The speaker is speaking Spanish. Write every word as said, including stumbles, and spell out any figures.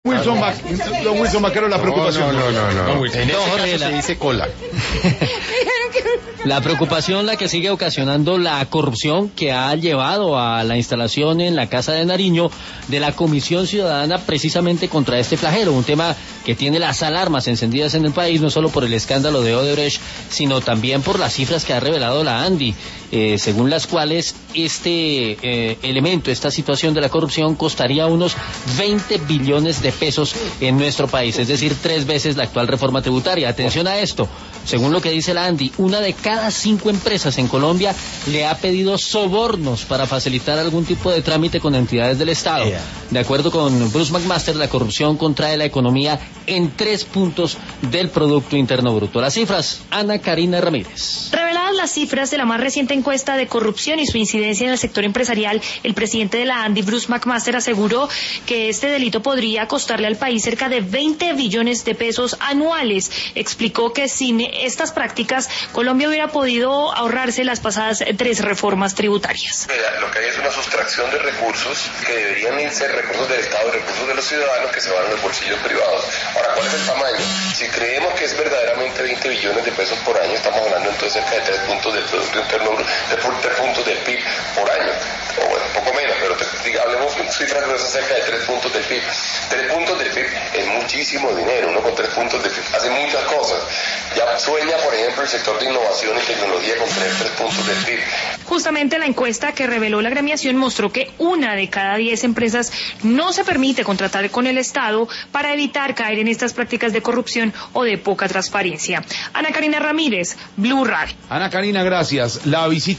Wilson, Mac, don Wilson Macaro, la preocupación. No, no, no, no. no. En no, ese Jorge, caso la... se dice cola. La preocupación la que sigue ocasionando la corrupción que ha llevado a la instalación en la Casa de Nariño de la Comisión Ciudadana precisamente contra este flagelo, un tema que tiene las alarmas encendidas en el país, no solo por el escándalo de Odebrecht, sino también por las cifras que ha revelado la ANDI, eh, según las cuales este eh, elemento, esta situación de la corrupción costaría unos veinte billones de pesos en nuestro país, es decir, tres veces la actual reforma tributaria. Atención a esto, según lo que dice la ANDI, una de cada cinco empresas en Colombia le ha pedido sobornos para facilitar algún tipo de trámite con entidades del Estado. De acuerdo con Bruce McMaster, la corrupción contrae la economía en tres puntos del Producto Interno Bruto. Las cifras, Ana Karina Ramírez. Reveladas las cifras de la más reciente encuesta de corrupción y su incidencia en el sector empresarial, el presidente de la ANDI, Bruce McMaster, aseguró que este delito podría costarle al país cerca de veinte billones de pesos anuales. Explicó que sin estas prácticas, Colombia hubiera podido ahorrarse las pasadas tres reformas tributarias. Lo que hay es una sustracción de recursos que deberían ser recursos del Estado, recursos de los ciudadanos que se van a los bolsillos privados. Ahora, ¿cuál es el tamaño? Si creemos que es verdaderamente veinte billones de pesos por año, estamos hablando entonces cerca de tres puntos del Producto Interno Bruto, de tres puntos del P I B por año. O bueno, un poco menos, pero te, diga, hablemos de cifras gruesas cerca de tres puntos del P I B. Tres puntos del P I B es muchísimo dinero, uno con tres puntos del P I B hace muchas cosas. Ya sueña, por ejemplo, el sector de innovación y tecnología con tres, tres puntos del P I B. Justamente la encuesta que reveló la gremiación mostró que una de cada diez empresas no se permite contratar con el Estado para evitar caer en estas prácticas de corrupción o de poca transparencia. Ana Karina Ramírez, Blue Radio. Ana Karina, gracias. La visita